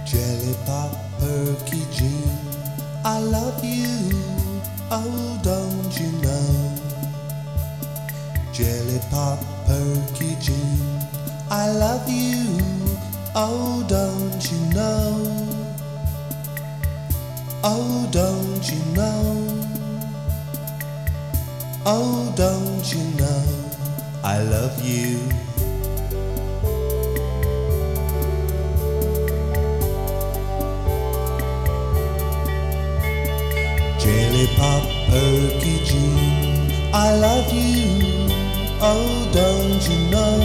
Jelly Pop, Perky Jean, I love you, oh don't you know? Jelly Pop, Perky Jean, I love you, oh don't you know? Oh don't you know? Oh don't you know? I love you. Jelly Pop, Perky Jean, I love you, oh don't you know?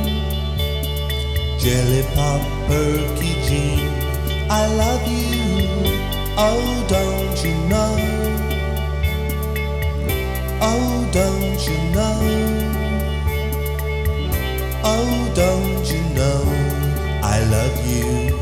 Jelly Pop, Perky Jean, I love you, oh don't you know? Oh don't you know? Oh don't you know? I love you.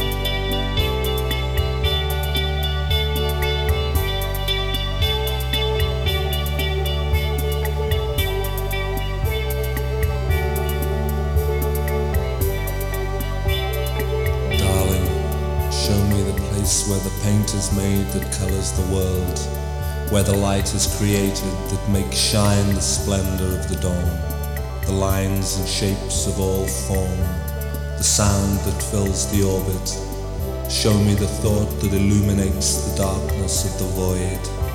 Show me the place where the paint is made that colours the world, where the light is created that makes shine the splendour of the dawn, the lines and shapes of all form, the sound that fills the orbit. Show me the thought that illuminates the darkness of the void.